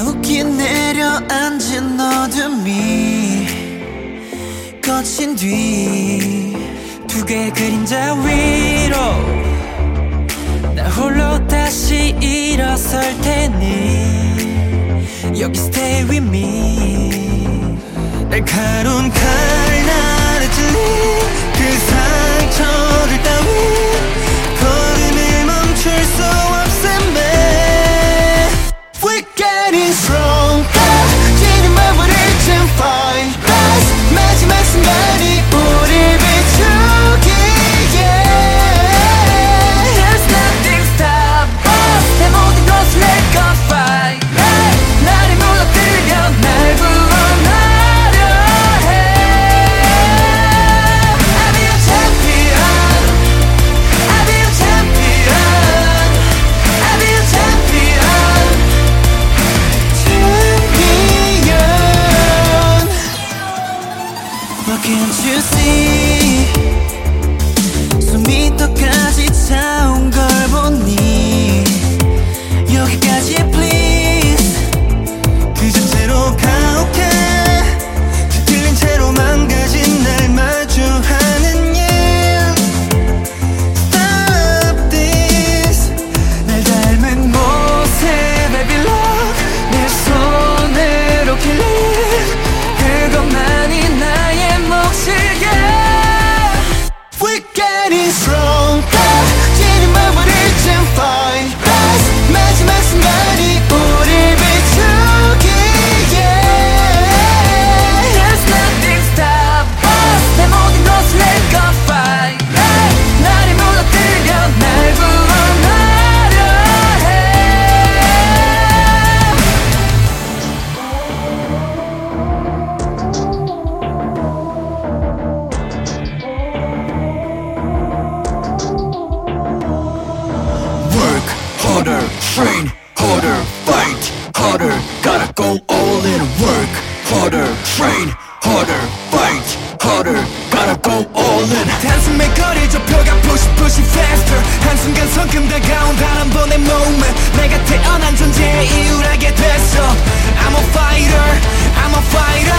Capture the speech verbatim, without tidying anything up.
가혹히 내려앉은 어둠이 거친 뒤 두 개의 그림자 위로 나 홀로 다시 일어설 테니 여기 stay with me. 날카로운 칼날에 찔린 그 상처들 따위 걸음을 멈출 수 없음에 We're getting stronger. 지는 마음을 잃지 find us. 마지막 순간이 우릴 비추기에 There's nothing stop us. 내 모든 것을 let go fight. 나를 무너뜨려 날 구원하려 해. I'll be a champion. I'll be a champion. I'll be a champion. Champion. What can't you see? 수미터까지 차온 걸 보니 여기까지 please. 그 전체로 가혹해 뒤틀린 채로 망가진 날 마주하는 일 Stop this. 날 닮은 모습 baby love 내 손으로 killing 그것만이 나의 몫이야. We're getting stronger. 지는 마음을 잃지 find us. 마지막 순간이 우릴 비추기에 There's nothing stop us. 내 모든 것을 let go fight. 나를 무너뜨려 날 구원하려 해. Work harder, train harder, fight harder. Gotta go all in. Work harder, train harder, fight harder. Gotta go all in. 단숨에 거리 좁혀가 push push it faster. 한순간 성큼 다가온 단 한 번의 moment. 내가 태어난 존재의 이유를 알게 됐어. I'm a fighter, I'm a fighter.